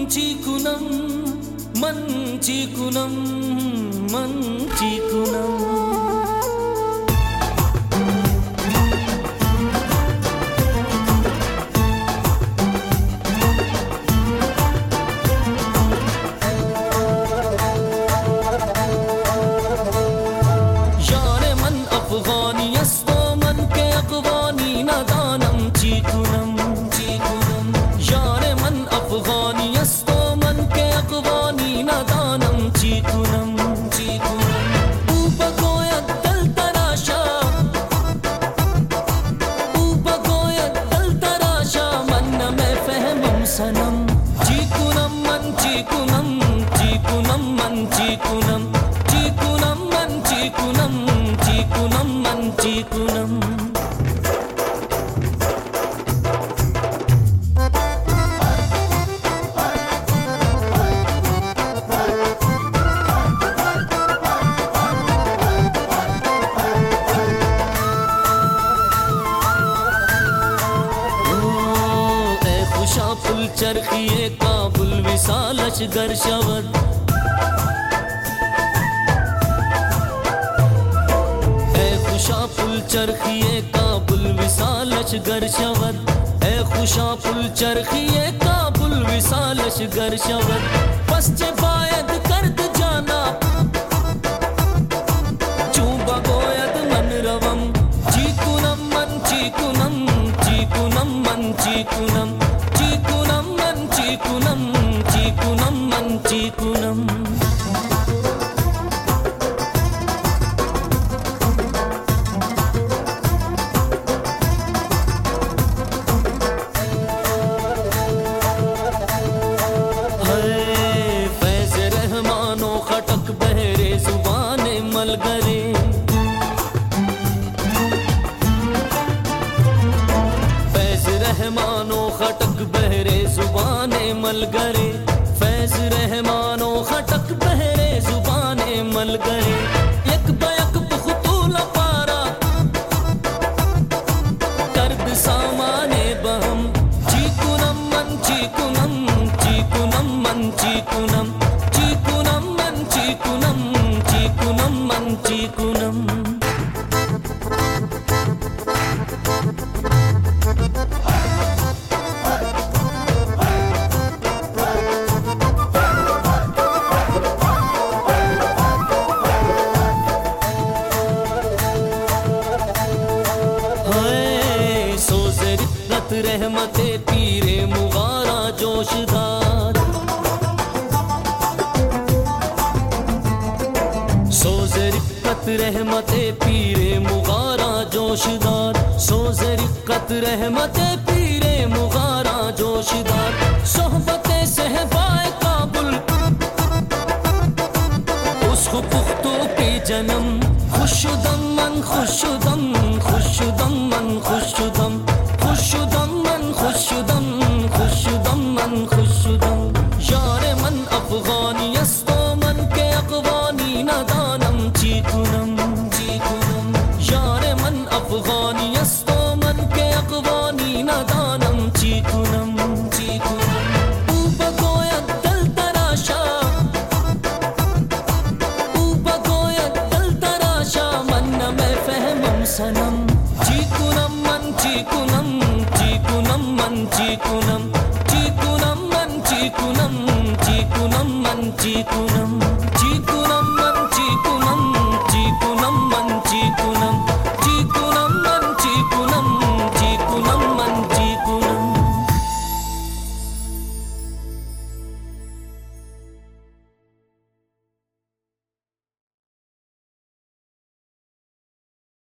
మంచికునం మంచికునం మంచికునం సనం చీకునం మంచీకునం చీకునం మంచీకునం చీకునం మంచీకునం చీకునం మంచీకునం पुल चरखिए काबुल विसालश गर्शवद ए खुशा पुल चरखिए काबुल विसालश गर्शवद ए खुशा पुल चरखिए काबुल विसालश गर्शवद पश्चे बायद करद जाना चूबा गोयद मन रवम चीकुनम मन चीकुनम चीकुनम मन चीकुनम చీకునం మంచీకునం చీకునం మంచీకునం फैज़ रहमानो खटक बहरे जुबाने मलगरे रहमानो खटक बहरे जुबाने मलगरे फैज रहमानो खटक बहरे जुबाने मलगरे यक बयक पुख्तूल पारा कर्द सामाने बहम चीकुनम मन चीकुनम चीकुनम मन चीकुनम चीकुनम मन चीकुनम चीकुनम मन चीकुनम रहमते पीरे मुगारा जोशदार सोज़े रिक्कत रहमते पीरे मुगारा जोशदार सोज़े रिक्कत रहमते पीरे मुगारा जोशदार सोहबते सहबाए काबुल उसको पुख्तो के जन्म खुशदम मन खुशदम खुशदम मन खुशदम खुशदम मन खुशदम खुशदम मन खुशदम यार मन अफगानी अस्तो मन के अकवानी नदानम चीकुनम चीकुनम यार मन अफगानी अस्तो मन के अकवानी नदानम चीकुनम चीकुनम ऊबगोया दल तराशा ऊबगोया दल तराशा मन में फहमम सनम चीकुनम मन चीकुनम चीकुनम मन चीकुनम चीकुनम मन चीकुनम चीकुनम मन चीकुनम